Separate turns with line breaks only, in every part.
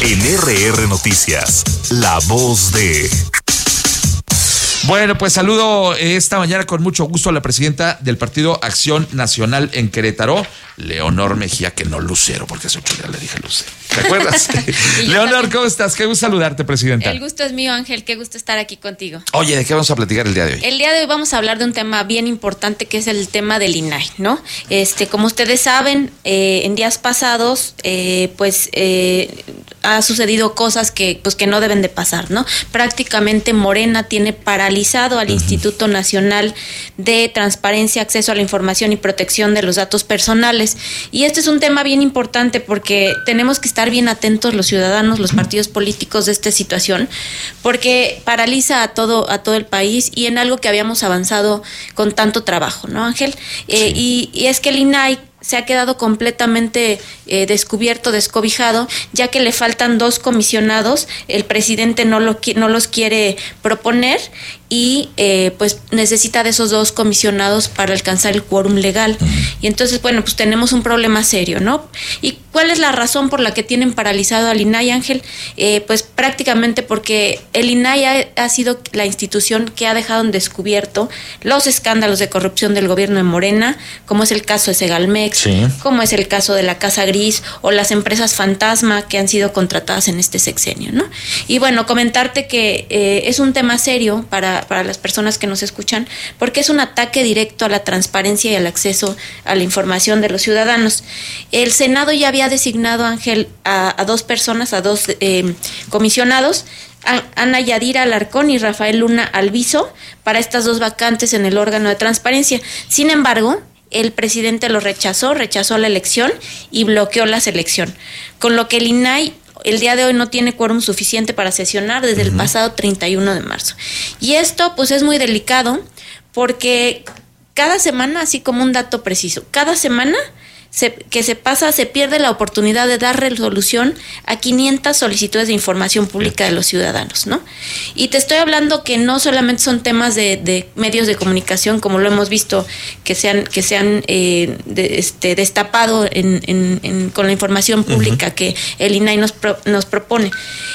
En RR Noticias, la voz de...
Bueno, pues saludo esta mañana con mucho gusto a la presidenta del Partido Acción Nacional en Querétaro, Leonor Mejía, que no Lucero, porque hace 8 días le dije Lucero. ¿Te acuerdas? Leonor, ¿cómo estás? Qué gusto saludarte, presidenta.
El gusto es mío, Ángel. Qué gusto estar aquí contigo.
Oye, ¿de qué vamos a platicar el día de hoy?
El día de hoy vamos a hablar de un tema bien importante, que es el tema del INAI, ¿no? Como ustedes saben, en días pasados, ha sucedido cosas que no deben de pasar, ¿no? Prácticamente Morena tiene paralizado al Instituto Nacional de Transparencia, Acceso a la Información y Protección de los Datos Personales. Y este es un tema bien importante porque tenemos que estar bien atentos los ciudadanos, los partidos políticos de esta situación, porque paraliza a todo el país y en algo que habíamos avanzado con tanto trabajo, ¿no, Ángel? Sí. Y es que el INAI se ha quedado completamente descobijado, ya que le faltan 2 comisionados, el presidente no los quiere proponer y pues necesita de esos 2 comisionados para alcanzar el quórum legal. Y entonces, bueno, pues tenemos un problema serio, ¿no? ¿Y cuál es la razón por la que tienen paralizado al INAI, Ángel? Pues prácticamente porque el INAI ha sido la institución que ha dejado en descubierto los escándalos de corrupción del gobierno de Morena, como es el caso de Segalmex, sí, como es el caso de la Casa Gris o las empresas fantasma que han sido contratadas en este sexenio, ¿no? Y bueno, comentarte que es un tema serio para las personas que nos escuchan, porque es un ataque directo a la transparencia y al acceso a la información de los ciudadanos. El Senado ya había designado, Ángel, a 2 personas, a 2 comisionados, Ana Yadira Alarcón y Rafael Luna Alviso, para estas 2 vacantes en el órgano de transparencia. Sin embargo, el presidente lo rechazó la elección y bloqueó la selección, con lo que el INAI el día de hoy no tiene quórum suficiente para sesionar desde el pasado 31 de marzo. Y esto pues es muy delicado porque cada semana, así como un dato preciso, cada semana se pierde la oportunidad de dar resolución a 500 solicitudes de información pública de los ciudadanos, ¿no? Y te estoy hablando que no solamente son temas de medios de comunicación, como lo hemos visto, que se han destapado con la información pública que el INAI nos propone.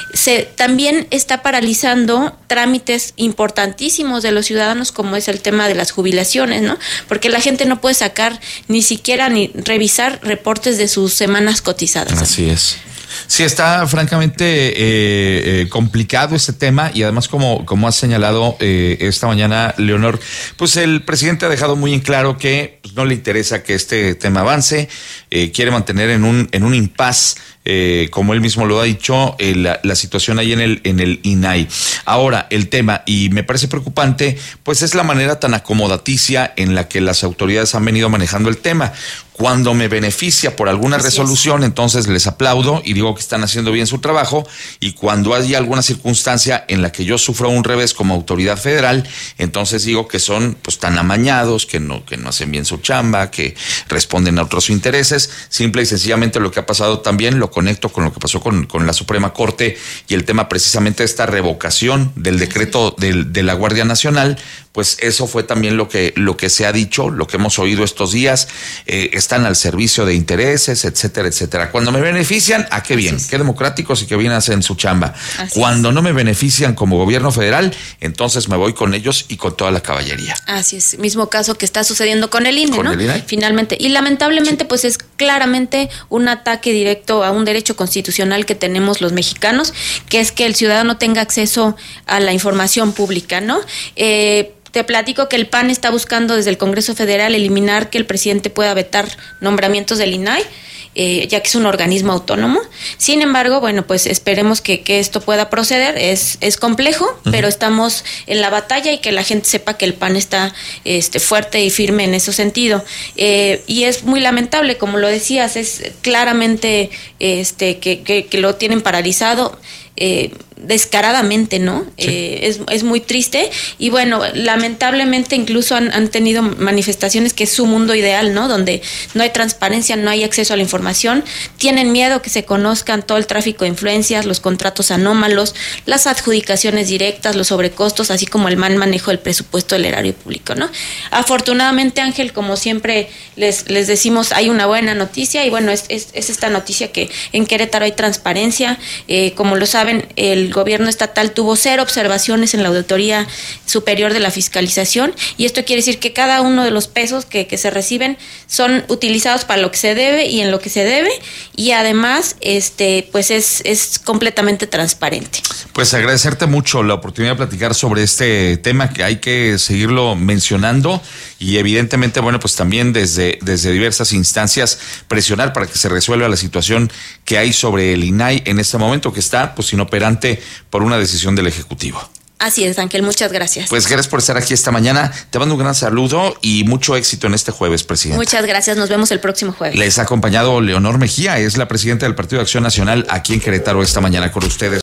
También está paralizando trámites importantísimos de los ciudadanos, como es el tema de las jubilaciones, ¿no? Porque la gente no puede sacar ni siquiera ni revisar reportes de sus semanas cotizadas.
Así es. Sí, está francamente complicado este tema y además como has señalado esta mañana, Leonor, pues el presidente ha dejado muy en claro que pues, no le interesa que este tema avance, quiere mantener en un impas, como él mismo lo ha dicho, la situación ahí en el INAI. Ahora, el tema, y me parece preocupante, pues es la manera tan acomodaticia en la que las autoridades han venido manejando el tema. Cuando me beneficia por alguna resolución, entonces les aplaudo y digo que están haciendo bien su trabajo, y cuando hay alguna circunstancia en la que yo sufro un revés como autoridad federal, entonces digo que son pues tan amañados, que no hacen bien su chamba, que responden a otros intereses. Simple y sencillamente lo que ha pasado también lo conecto con lo que pasó con la Suprema Corte y el tema precisamente de esta revocación del decreto de la Guardia Nacional. Pues eso fue también lo que se ha dicho, lo que hemos oído estos días, están al servicio de intereses, etcétera, etcétera. Cuando me benefician, qué bien, qué democráticos y qué bien hacen su chamba. Cuando no me benefician como gobierno federal, entonces me voy con ellos y con toda la caballería.
Así es, mismo caso que está sucediendo con el INE,
¿no? El INE.
Finalmente. Y lamentablemente, pues es claramente un ataque directo a un derecho constitucional que tenemos los mexicanos, que es que el ciudadano tenga acceso a la información pública, ¿no? Te platico que el PAN está buscando desde el Congreso Federal eliminar que el presidente pueda vetar nombramientos del INAI, ya que es un organismo autónomo. Sin embargo, bueno, pues esperemos que esto pueda proceder. Es complejo, pero estamos en la batalla y que la gente sepa que el PAN está fuerte y firme en ese sentido. Y es muy lamentable, como lo decías, es claramente que lo tienen paralizado. descaradamente, ¿no? Sí. Es muy triste y bueno, lamentablemente incluso han tenido manifestaciones que es su mundo ideal, ¿no? Donde no hay transparencia, no hay acceso a la información, tienen miedo que se conozcan todo el tráfico de influencias, los contratos anómalos, las adjudicaciones directas, los sobrecostos, así como el mal manejo del presupuesto del erario público, ¿no? Afortunadamente, Ángel, como siempre les decimos, hay una buena noticia y bueno, es esta noticia que en Querétaro hay transparencia. Como lo saben, el gobierno estatal tuvo 0 observaciones en la Auditoría Superior de la Fiscalización y esto quiere decir que cada uno de los pesos que se reciben son utilizados para lo que se debe y en lo que se debe y además pues es completamente transparente.
Pues agradecerte mucho la oportunidad de platicar sobre este tema que hay que seguirlo mencionando y evidentemente, bueno, pues también desde diversas instancias presionar para que se resuelva la situación que hay sobre el INAI en este momento, que está pues inoperante por una decisión del Ejecutivo.
Así es, Ángel, muchas gracias.
Pues gracias por estar aquí esta mañana. Te mando un gran saludo y mucho éxito en este jueves, presidente.
Muchas gracias, nos vemos el próximo jueves.
Les ha acompañado Leonor Mejía, es la presidenta del Partido de Acción Nacional aquí en Querétaro esta mañana con ustedes.